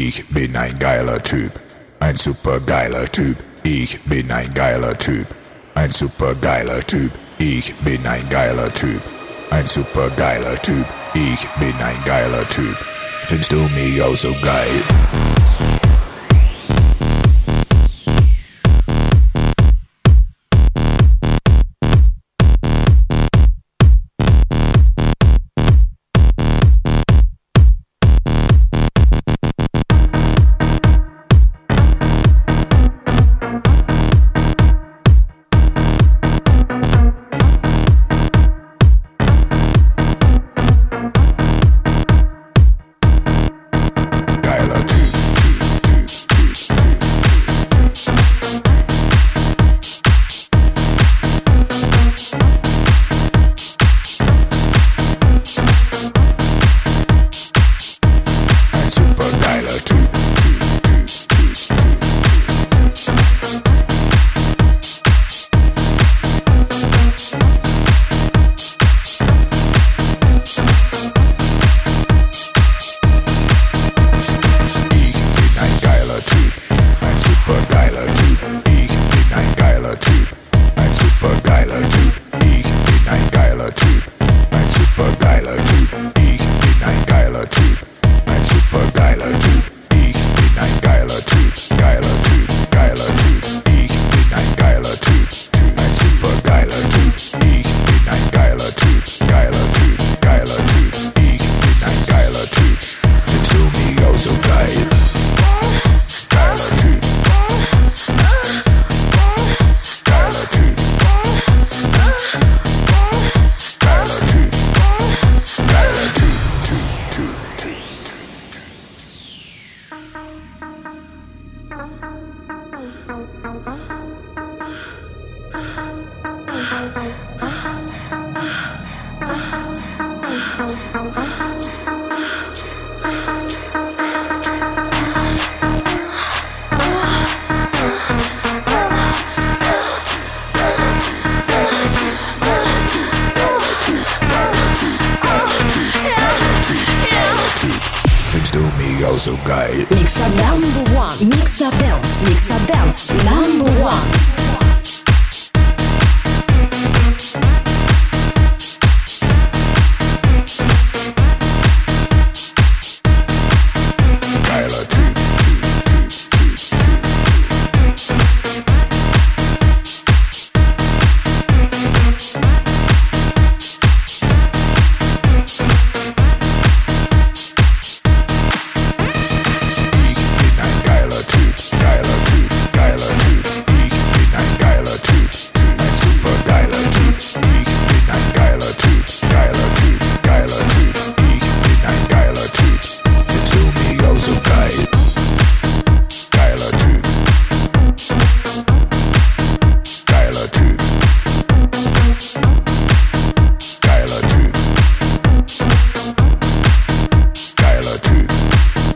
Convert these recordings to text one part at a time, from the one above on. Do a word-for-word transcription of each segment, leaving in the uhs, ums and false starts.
Ich bin ein geiler Typ, ein super geiler Typ. Ich bin ein geiler Typ, ein super geiler Typ. Ich bin ein geiler Typ, ein super geiler Typ. Ich bin ein geiler Typ. Findest du mich auch so geil? So geil. Mixa number one. Mixa dance. Mixa dance number one.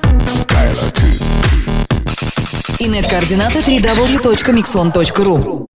Инет-координаты дабл ю дабл ю дабл ю точка миксон точка ру.